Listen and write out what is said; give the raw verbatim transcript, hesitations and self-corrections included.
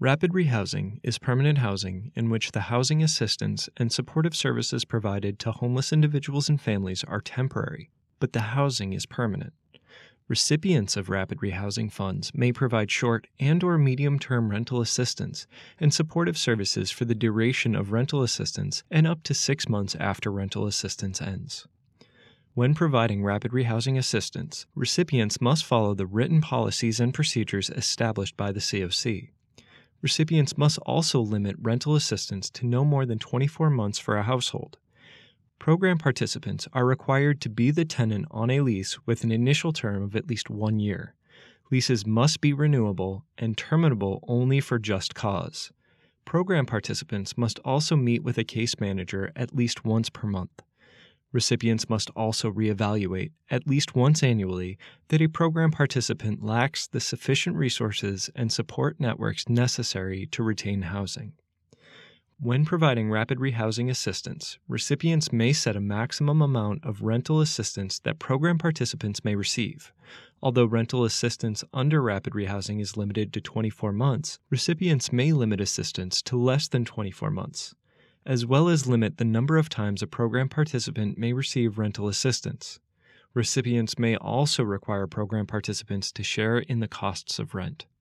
Rapid rehousing is permanent housing in which the housing assistance and supportive services provided to homeless individuals and families are temporary, but the housing is permanent. Recipients of rapid rehousing funds may provide short and or medium-term rental assistance and supportive services for the duration of rental assistance and up to six months after rental assistance ends. When providing rapid rehousing assistance, recipients must follow the written policies and procedures established by the C O C. Recipients must also limit rental assistance to no more than twenty-four months for a household. Program participants are required to be the tenant on a lease with an initial term of at least one year. Leases must be renewable and terminable only for just cause. Program participants must also meet with a case manager at least once per month. Recipients must also reevaluate, at least once annually, that a program participant lacks the sufficient resources and support networks necessary to retain housing. When providing rapid rehousing assistance, recipients may set a maximum amount of rental assistance that program participants may receive. Although rental assistance under rapid rehousing is limited to twenty-four months, recipients may limit assistance to less than twenty-four months, as well as limit the number of times a program participant may receive rental assistance. Recipients may also require program participants to share in the costs of rent.